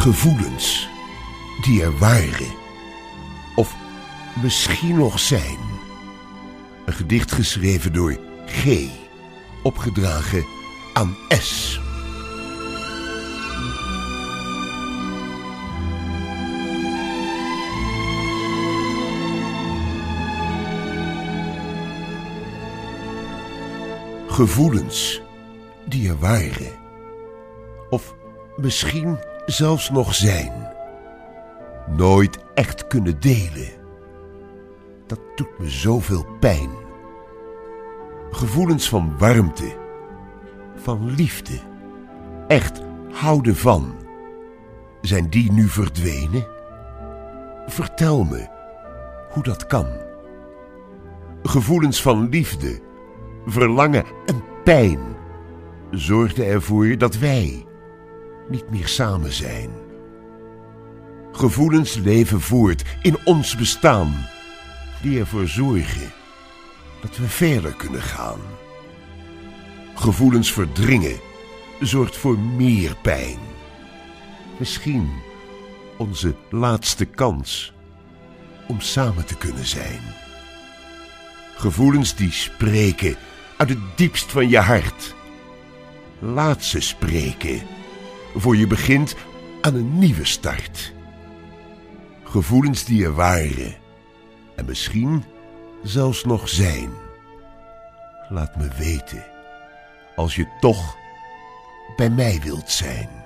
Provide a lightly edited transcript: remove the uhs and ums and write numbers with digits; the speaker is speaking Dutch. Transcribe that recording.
Gevoelens die er waren, of misschien nog zijn. Een gedicht geschreven door G, opgedragen aan S. Gevoelens die er waren, of misschien zelfs nog zijn. Nooit echt kunnen delen. Dat doet me zoveel pijn. Gevoelens van warmte, van liefde, echt houden van. Zijn die nu verdwenen? Vertel me hoe dat kan. Gevoelens van liefde, verlangen en pijn zorgden ervoor dat wij niet meer samen zijn. Gevoelens leven voort in ons bestaan, die ervoor zorgen dat we verder kunnen gaan. Gevoelens verdringen zorgt voor meer pijn. Misschien onze laatste kans om samen te kunnen zijn. Gevoelens die spreken uit het diepst van je hart. Laat ze spreken, voor je begint aan een nieuwe start. Gevoelens die er waren en misschien zelfs nog zijn. Laat me weten als je toch bij mij wilt zijn.